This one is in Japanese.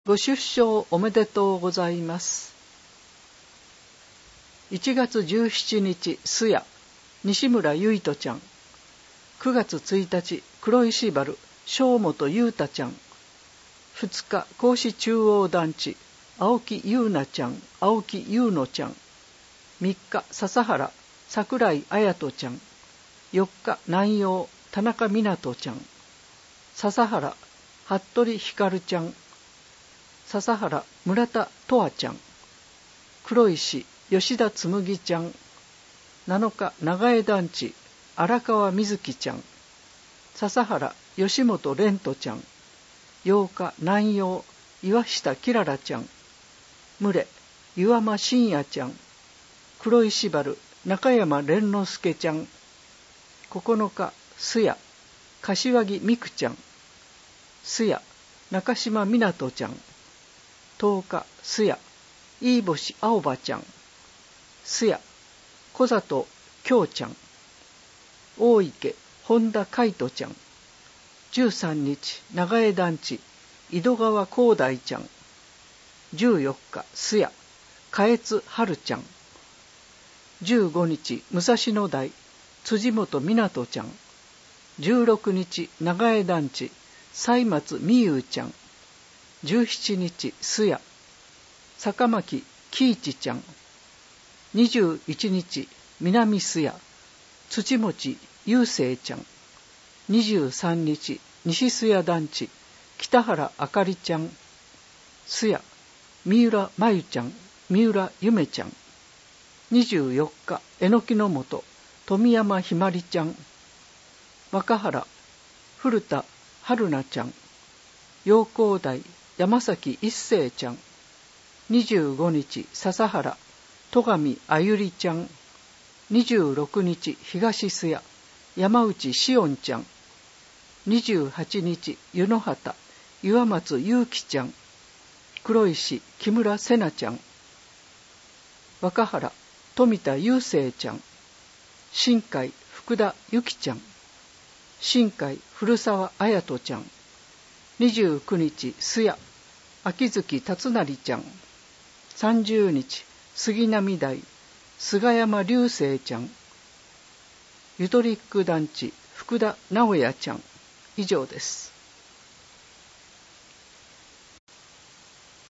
ご出生おめでとうございます。1月17日すや西村ゆいとちゃん。9月1日黒石原正本ゆうたちゃん。2日甲子中央団地青木ゆうなちゃん青木ゆうのちゃん。3日笹原桜井彩人ちゃん。4日南陽田中湊ちゃん。笹原服部光ちゃん。笹原村田とわちゃん。黒石吉田つむぎちゃん。7日長江団地荒川みずきちゃん。笹原吉本蓮人ちゃん。8日南陽岩下きららちゃん。牟礼岩間信也ちゃん。黒石原中山蓮之助ちゃん。9日すや柏木美久ちゃん。すや中島湊ちゃん。10日すや飯星青葉ちゃん。すや小里京ちゃん。大池本田海人ちゃん。13日長江団地井戸川光大ちゃん。14日すや嘉悦春ちゃん。15日武蔵野台辻本湊ちゃん。16日長江団地西松美優ちゃん。17日すや坂巻喜一ちゃん。21日南すや土持雄生ちゃん。23日西すや団地北原あかりちゃん。すや三浦真由ちゃん三浦ゆめちゃん。24日えのきの本富山ひまりちゃん。若原古田春菜ちゃん。陽光台山崎一生ちゃん。25日笹原戸上あゆりちゃん。26日東須谷山内しおんちゃん。28日湯の畑岩松ゆうきちゃん。黒石木村せなちゃん。若原富田雄生ちゃん。新海福田ゆきちゃん。新海古沢彩人ちゃん。29日すや秋月達成ちゃん。30日杉並台菅山流星ちゃん。ゆとりっく団地福田直也ちゃん。以上です。